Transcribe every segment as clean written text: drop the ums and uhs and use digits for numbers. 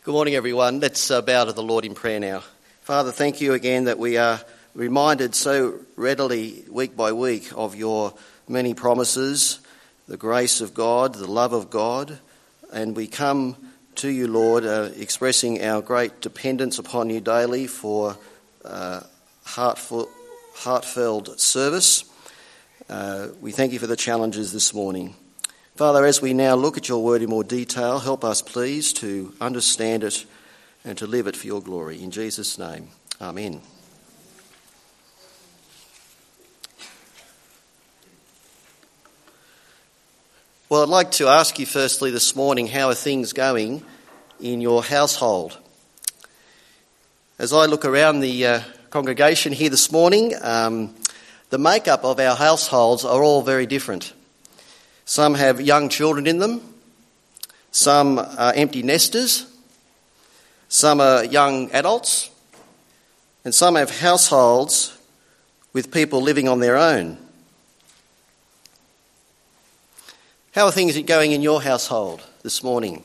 Good morning, everyone. Let's bow to the Lord in prayer now. Father, thank you again that we are reminded so readily week by week of your many promises, the grace of God, the love of God, and we come to you, Lord, expressing our great dependence upon you daily for heartfelt service. We thank you for the challenges this morning. Father, as we now look at your word in more detail, help us please to understand it and to live it for your glory. In Jesus' name, amen. Well, I'd like to ask you firstly this morning, how are things going in your household? As I look around the congregation here this morning, the makeup of our households are all very different. Some have young children in them, some are empty nesters, some are young adults, and some have households with people living on their own. How are things going in your household this morning?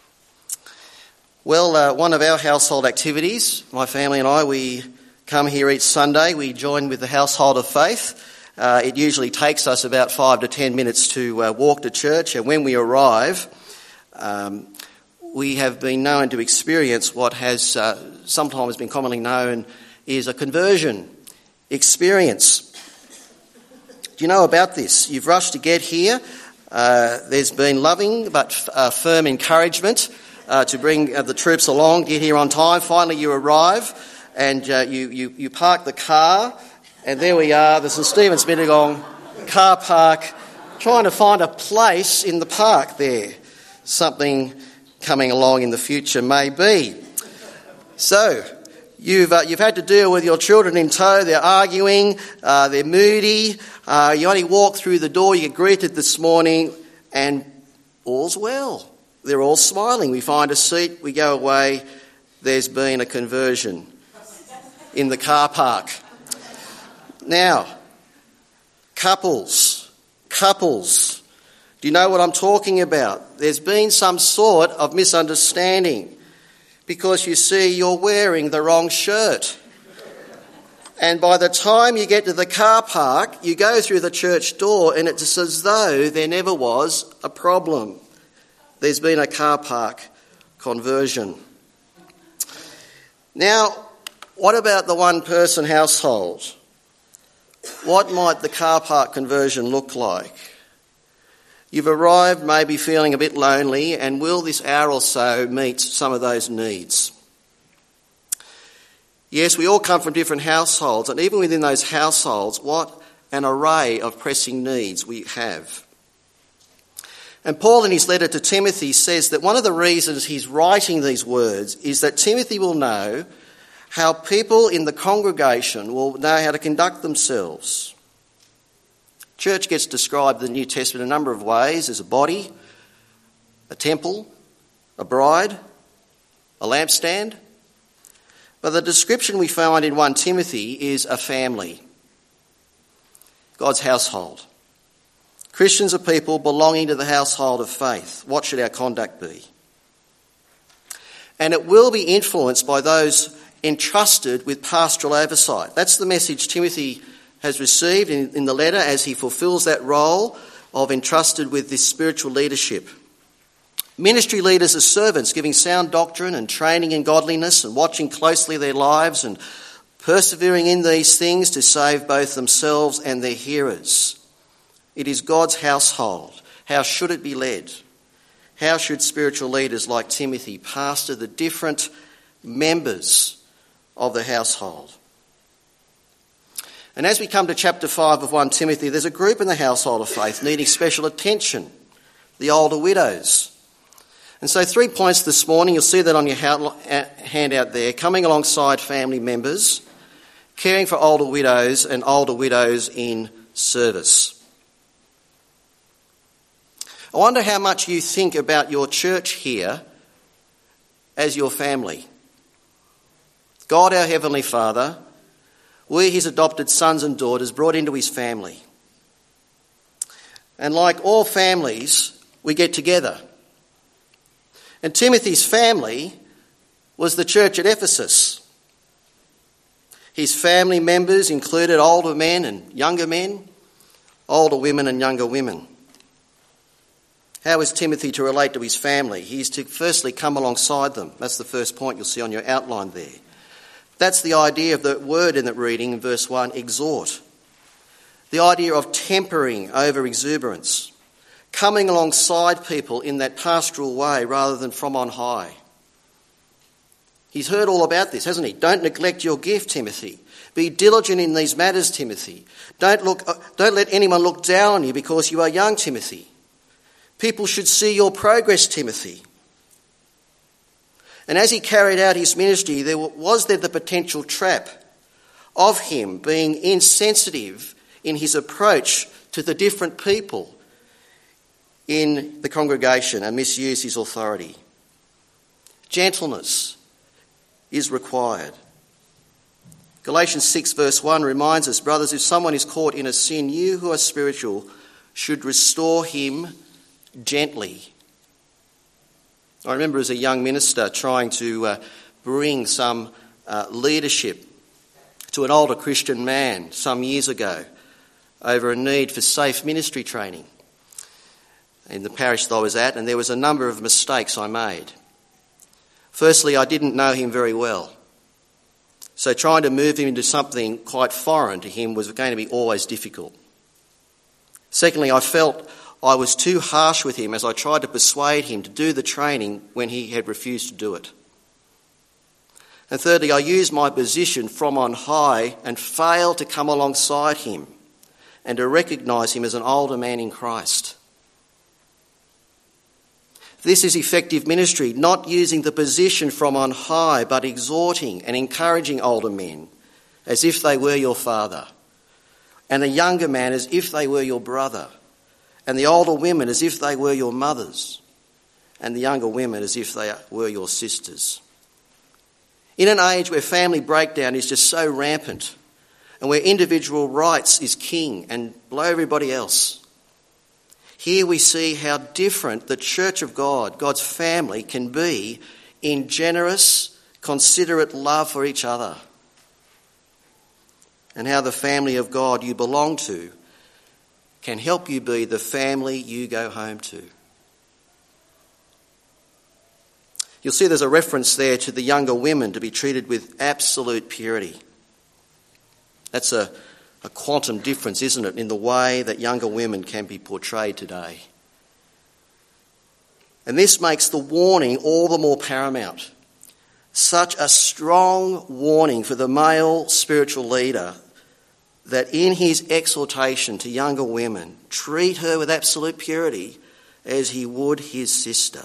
Well, one of our household activities, my family and I, we come here each Sunday. We join with the Household of Faith. It usually takes us about 5 to 10 minutes to walk to church, and when we arrive, we have been known to experience what has sometimes been commonly known is a conversion experience. Do you know about this? You've rushed to get here. There's been loving but firm encouragement to bring the troops along, get here on time. Finally you arrive and you park the car. And there we are, the St Stephen's Mittagong car park, trying to find a place in the park there. Something coming along in the future maybe. So, you've had to deal with your children in tow. They're arguing, they're moody. You only walk through the door, you get greeted this morning, and all's well. They're all smiling. We find a seat, we go away. There's been a conversion in the car park. Now, couples, do you know what I'm talking about? There's been some sort of misunderstanding because you see you're wearing the wrong shirt. And by the time you get to the car park, you go through the church door and it's as though there never was a problem. There's been a car park conversion. Now, what about the one-person household? What might the car park conversion look like? You've arrived maybe feeling a bit lonely, and will this hour or so meet some of those needs? Yes, we all come from different households, and even within those households, what an array of pressing needs we have. And Paul in his letter to Timothy says that one of the reasons he's writing these words is that Timothy will know how people in the congregation will know how to conduct themselves. Church gets described in the New Testament in a number of ways as a body, a temple, a bride, a lampstand. But the description we find in 1 Timothy is a family, God's household. Christians are people belonging to the household of faith. What should our conduct be? And it will be influenced by those entrusted with pastoral oversight. That's the message Timothy has received in the letter as he fulfills that role of entrusted with this spiritual leadership. Ministry leaders are servants, giving sound doctrine and training in godliness and watching closely their lives and persevering in these things to save both themselves and their hearers. It is God's household. How should it be led? How should spiritual leaders like Timothy pastor the different members of the household? And as we come to chapter 5 of 1 Timothy, there's a group in the household of faith needing special attention, the older widows. And so 3 points this morning, you'll see that on your handout there, coming alongside family members, caring for older widows and older widows in service. I wonder how much you think about your church here as your family. God, our Heavenly Father, we're his adopted sons and daughters brought into his family. And like all families, we get together. And Timothy's family was the church at Ephesus. His family members included older men and younger men, older women and younger women. How is Timothy to relate to his family? He is to firstly come alongside them. That's the first point you'll see on your outline there. That's the idea of the word in that reading in verse 1, exhort. The idea of tempering over exuberance, coming alongside people in that pastoral way rather than from on high. He's heard all about this, hasn't he? Don't neglect your gift, Timothy. Be diligent in these matters, Timothy. Don't let anyone look down on you because you are young, Timothy. People should see your progress, Timothy. And as he carried out his ministry, was there the potential trap of him being insensitive in his approach to the different people in the congregation and misuse his authority? Gentleness is required. Galatians 6 verse 1 reminds us, brothers, if someone is caught in a sin, you who are spiritual should restore him gently. I remember as a young minister trying to bring some leadership to an older Christian man some years ago over a need for safe ministry training in the parish that I was at, and there was a number of mistakes I made. Firstly, I didn't know him very well. So trying to move him into something quite foreign to him was going to be always difficult. Secondly, I felt I was too harsh with him as I tried to persuade him to do the training when he had refused to do it. And thirdly, I used my position from on high and failed to come alongside him and to recognise him as an older man in Christ. This is effective ministry, not using the position from on high, but exhorting and encouraging older men as if they were your father, and the younger man as if they were your brother, and the older women as if they were your mothers, and the younger women as if they were your sisters. In an age where family breakdown is just so rampant, and where individual rights is king and below everybody else, here we see how different the Church of God, God's family, can be in generous, considerate love for each other. And how the family of God you belong to can help you be the family you go home to. You'll see there's a reference there to the younger women to be treated with absolute purity. That's a quantum difference, isn't it, in the way that younger women can be portrayed today. And this makes the warning all the more paramount. Such a strong warning for the male spiritual leader that in his exhortation to younger women, treat her with absolute purity as he would his sister.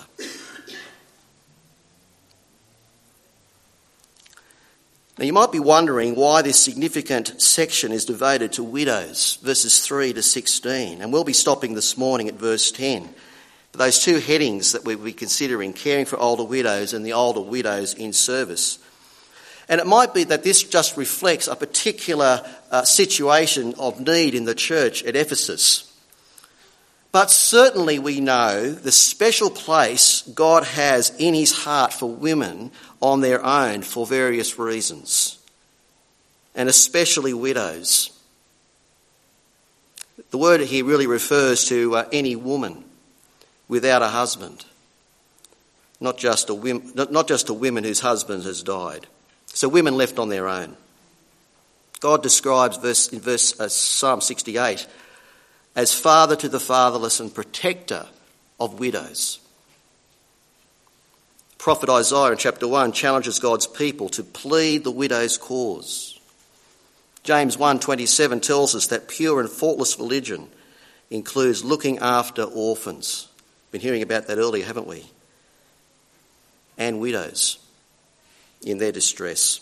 Now you might be wondering why this significant section is devoted to widows, verses 3 to 16. And we'll be stopping this morning at verse 10. Those two headings that we'll be considering, caring for older widows and the older widows in service. And it might be that this just reflects a particular situation of need in the church at Ephesus. But certainly we know the special place God has in his heart for women on their own for various reasons, and especially widows. The word here really refers to any woman without a husband, not just to women whose husband has died. So women left on their own. God describes Psalm 68 as father to the fatherless and protector of widows. Prophet Isaiah in chapter 1 challenges God's people to plead the widow's cause. James 1:27 tells us that pure and faultless religion includes looking after orphans. Been hearing about that earlier, haven't we? And widows in their distress.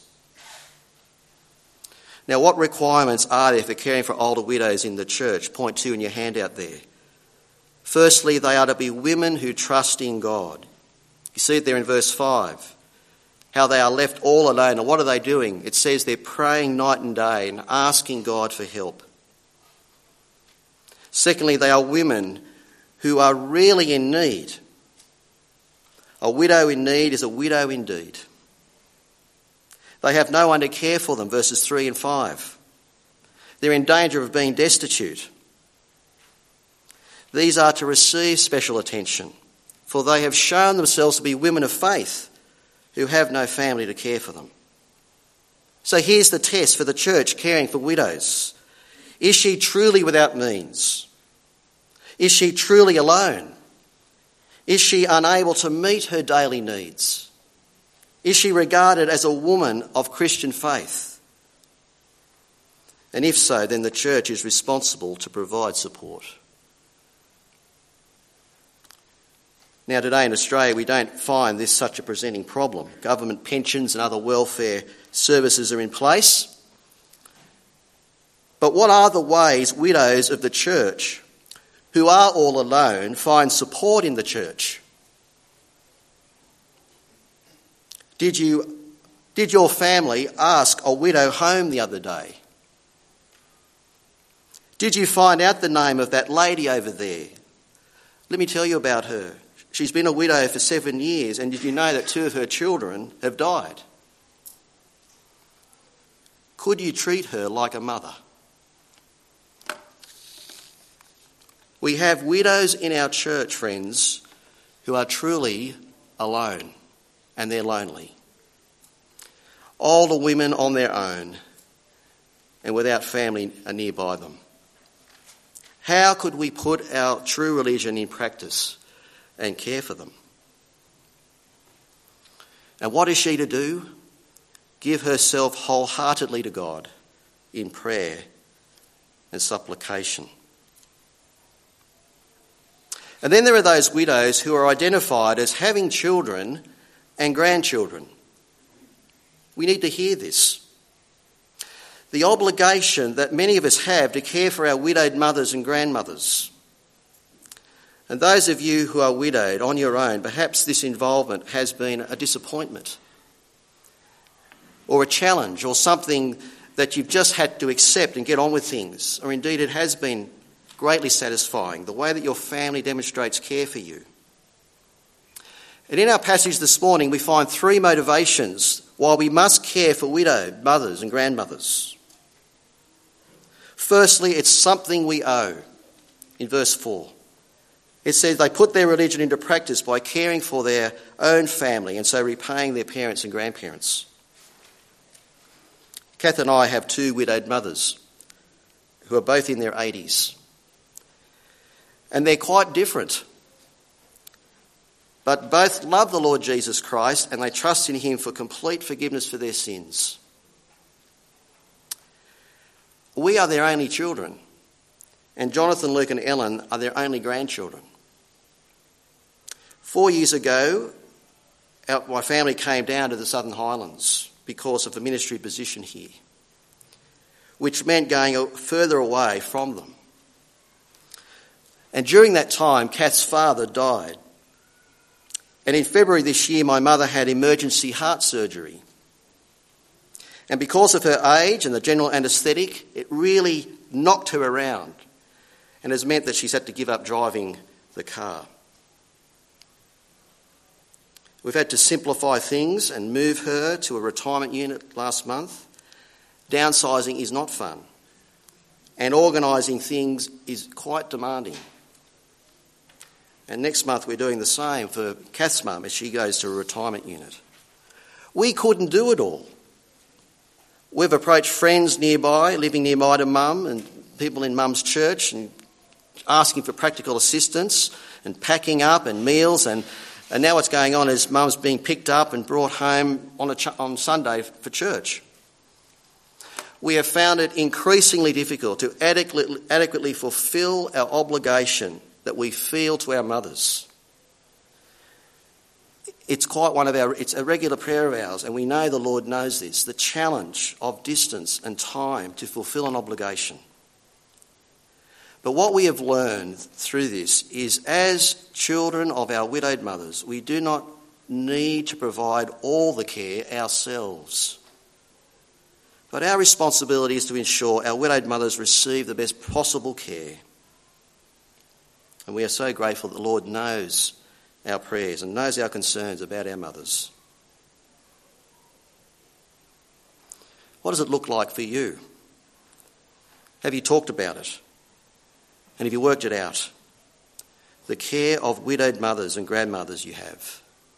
Now, what requirements are there for caring for older widows in the church? Point 2 in your handout there. Firstly, they are to be women who trust in God. You see it there in verse 5, how they are left all alone. And what are they doing? It says they're praying night and day and asking God for help. Secondly, they are women who are really in need. A widow in need is a widow indeed. They have no one to care for them, verses 3 and 5. They're in danger of being destitute. These are to receive special attention, for they have shown themselves to be women of faith who have no family to care for them. So here's the test for the church caring for widows. Is she truly without means? Is she truly alone? Is she unable to meet her daily needs? Is she regarded as a woman of Christian faith? And if so, then the church is responsible to provide support. Now, today in Australia, we don't find this such a presenting problem. Government pensions and other welfare services are in place. But what are the ways widows of the church, who are all alone, find support in the church? Did your family ask a widow home the other day? Did you find out the name of that lady over there? Let me tell you about her. She's been a widow for 7 years, and did you know that 2 of her children have died? Could you treat her like a mother? We have widows in our church, friends, who are truly alone, and they're lonely. Older women on their own and without family nearby them. How could we put our true religion in practice and care for them? And what is she to do? Give herself wholeheartedly to God in prayer and supplication. And then there are those widows who are identified as having children and grandchildren. We need to hear this. The obligation that many of us have to care for our widowed mothers and grandmothers. And those of you who are widowed on your own, perhaps this involvement has been a disappointment or a challenge or something that you've just had to accept and get on with things. Or indeed it has been greatly satisfying, the way that your family demonstrates care for you. And in our passage this morning, we find 3 motivations why we must care for widowed mothers and grandmothers. Firstly, it's something we owe. In verse 4, it says they put their religion into practice by caring for their own family and so repaying their parents and grandparents. Kath and I have 2 widowed mothers who are both in their 80s. And they're quite different. But both love the Lord Jesus Christ and they trust in him for complete forgiveness for their sins. We are their only children, and Jonathan, Luke and Ellen are their only grandchildren. 4 years ago, my family came down to the Southern Highlands because of the ministry position here, which meant going further away from them. And during that time, Kath's father died. And in February this year, my mother had emergency heart surgery. And because of her age and the general anaesthetic, it really knocked her around and has meant that she's had to give up driving the car. We've had to simplify things and move her to a retirement unit last month. Downsizing is not fun, and organising things is quite demanding. And next month we're doing the same for Kath's mum as she goes to a retirement unit. We couldn't do it all. We've approached friends nearby, living nearby to mum, and people in mum's church, and asking for practical assistance and packing up and meals. And now what's going on is mum's being picked up and brought home on Sunday for church. We have found it increasingly difficult to adequately fulfil our obligation that we feel to our mothers. It's it's a regular prayer of ours, and we know the Lord knows this, the challenge of distance and time to fulfil an obligation. But what we have learned through this is, as children of our widowed mothers, we do not need to provide all the care ourselves. But our responsibility is to ensure our widowed mothers receive the best possible care. And we are so grateful that the Lord knows our prayers and knows our concerns about our mothers. What does it look like for you? Have you talked about it? And have you worked it out? The care of widowed mothers and grandmothers you have.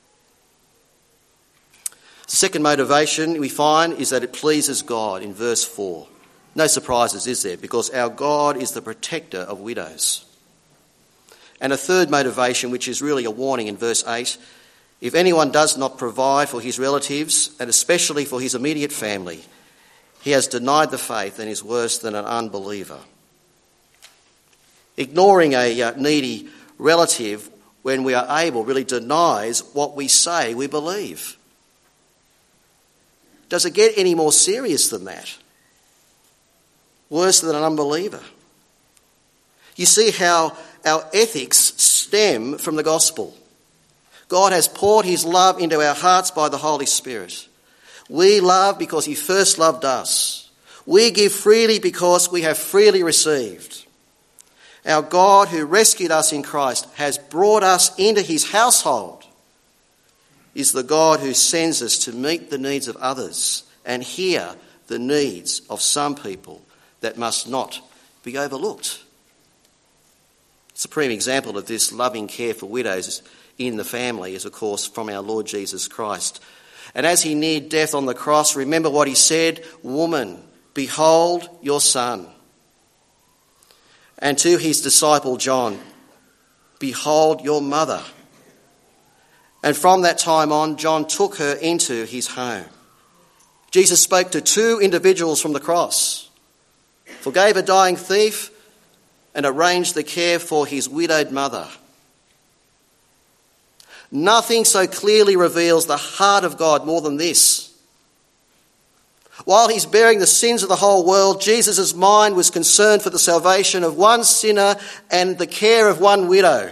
The second motivation we find is that it pleases God in verse 4. No surprises, is there? Because our God is the protector of widows. And a third motivation, which is really a warning in verse 8, if anyone does not provide for his relatives, and especially for his immediate family, he has denied the faith and is worse than an unbeliever. Ignoring a needy relative when we are able really denies what we say we believe. Does it get any more serious than that? Worse than an unbeliever. You see how our ethics stem from the gospel. God has poured his love into our hearts by the Holy Spirit. We love because he first loved us. We give freely because we have freely received. Our God, who rescued us in Christ, has brought us into his household, is the God who sends us to meet the needs of others and hear the needs of some people that must not be overlooked. A supreme example of this loving care for widows in the family is, of course, from our Lord Jesus Christ. And as he neared death on the cross, remember what he said, "Woman, behold your son." And to his disciple John, "Behold your mother." And from that time on, John took her into his home. Jesus spoke to two individuals from the cross, forgave a dying thief, and arranged the care for his widowed mother. Nothing so clearly reveals the heart of God more than this. While he's bearing the sins of the whole world, Jesus' mind was concerned for the salvation of one sinner and the care of one widow.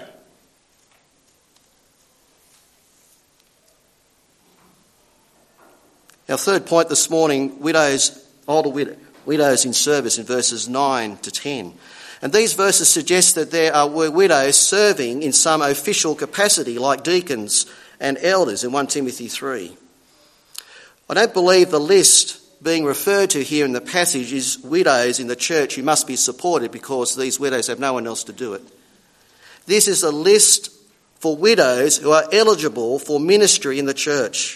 Our third point this morning, older widows in service in verses 9 to 10. And these verses suggest that there were widows serving in some official capacity like deacons and elders in 1 Timothy 3. I don't believe the list being referred to here in the passage is widows in the church who must be supported because these widows have no one else to do it. This is a list for widows who are eligible for ministry in the church.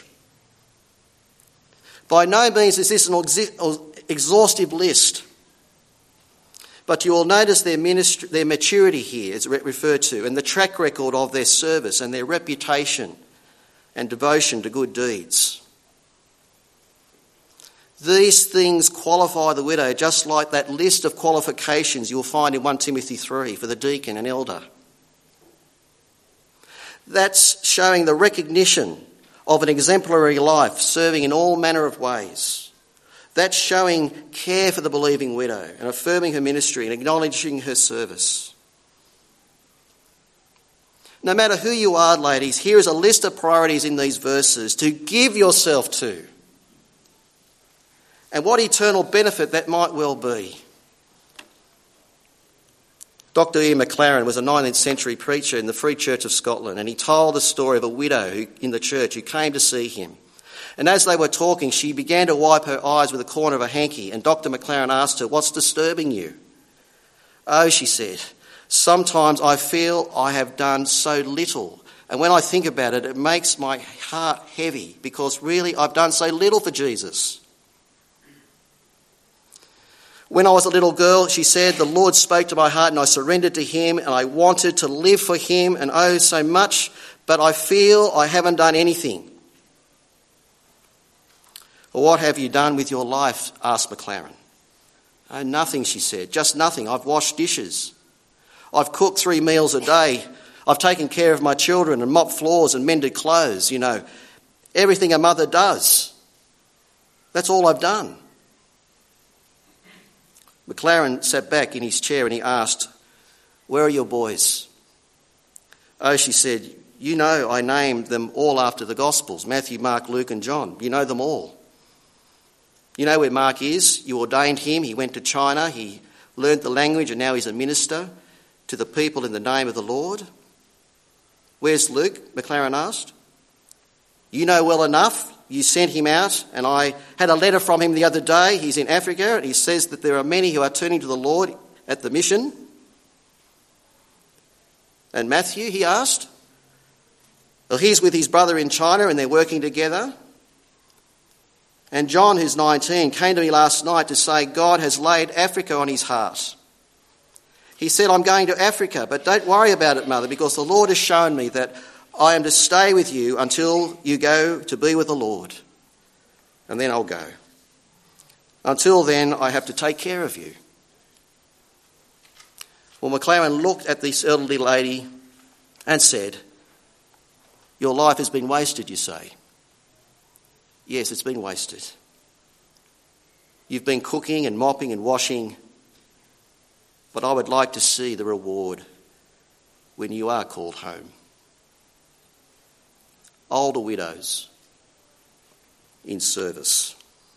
By no means is this an exhaustive list, but you will notice their maturity here is referred to, and the track record of their service and their reputation and devotion to good deeds. These things qualify the widow, just like that list of qualifications you'll find in 1 Timothy 3 for the deacon and elder. That's showing the recognition of an exemplary life, serving in all manner of ways. That's showing care for the believing widow and affirming her ministry and acknowledging her service. No matter who you are, ladies, here is a list of priorities in these verses to give yourself to. And what eternal benefit that might well be. Dr. Ian Maclaren was a 19th century preacher in the Free Church of Scotland, and he told the story of a widow in the church who came to see him. And as they were talking, she began to wipe her eyes with a corner of a hanky, and Dr. Maclaren asked her, "What's disturbing you?" "Oh," she said, "sometimes I feel I have done so little, and when I think about it, it makes my heart heavy because really I've done so little for Jesus." "When I was a little girl," she said, "the Lord spoke to my heart and I surrendered to him and I wanted to live for him and oh so much, but I feel I haven't done anything." "Well, what have you done with your life?" asked Maclaren. "Oh, nothing," she said, "just nothing. I've washed dishes. I've cooked 3 meals a day. I've taken care of my children and mopped floors and mended clothes, everything a mother does. That's all I've done." Maclaren sat back in his chair and he asked, "Where are your boys?" "Oh," she said, I named them all after the Gospels, Matthew, Mark, Luke and John. You know them all. You know where Mark is. You ordained him. He went to China. He learnt the language and now he's a minister to the people in the name of the Lord. "Where's Luke?" Maclaren asked. "You know well enough. you sent him out, and I had a letter from him the other day. He's in Africa, and he says that there are many who are turning to the Lord at the mission. And Matthew, he asked. Well, he's with his brother in China, and they're working together. And John, who's 19, came to me last night to say God has laid Africa on his heart. He said, I'm going to Africa, but don't worry about it, Mother, because the Lord has shown me that I am to stay with you until you go to be with the Lord. And then I'll go. Until then, I have to take care of you. Well, McLaren looked at this elderly lady and said, your life has been wasted, you say. Yes, it's been wasted. You've been cooking and mopping and washing, but I would like to see the reward when you are called home. Older widows in service.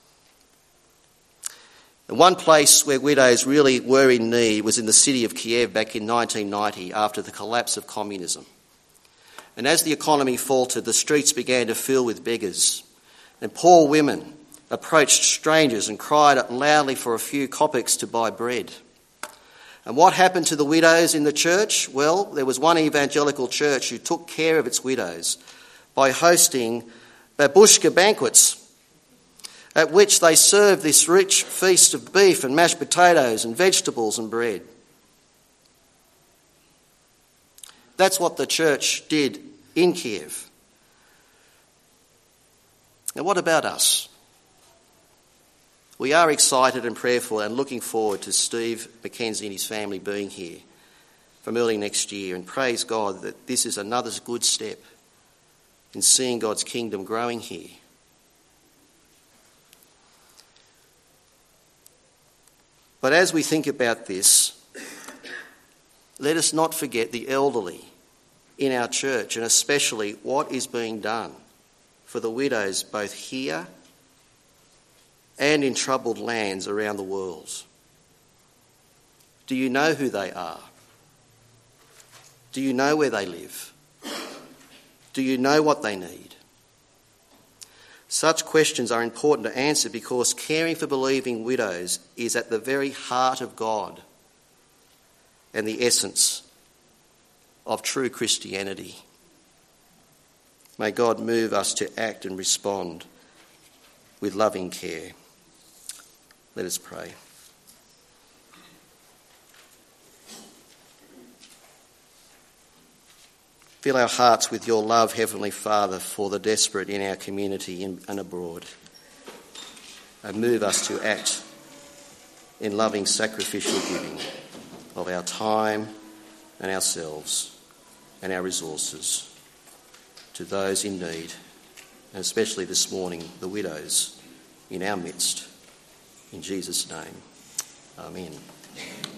And one place where widows really were in need was in the city of Kiev back in 1990 after the collapse of communism. And as the economy faltered, the streets began to fill with beggars. And poor women approached strangers and cried out loudly for a few kopecks to buy bread. And what happened to the widows in the church? Well, there was one evangelical church who took care of its widows by hosting babushka banquets, at which they served this rich feast of beef and mashed potatoes and vegetables and bread. That's what the church did in Kiev. Now, what about us? We are excited and prayerful and looking forward to Steve McKenzie and his family being here from early next year, and praise God that this is another good step in seeing God's kingdom growing here. But as we think about this, let us not forget the elderly in our church, and especially what is being done for the widows both here and in troubled lands around the world. Do you know who they are? Do you know where they live? Do you know what they need? Such questions are important to answer because caring for believing widows is at the very heart of God and the essence of true Christianity. May God move us to act and respond with loving care. Let us pray. Fill our hearts with your love, Heavenly Father, for the desperate in our community and abroad. And move us to act in loving sacrificial giving of our time and ourselves and our resources to those in need, and especially this morning, the widows in our midst. In Jesus' name, amen.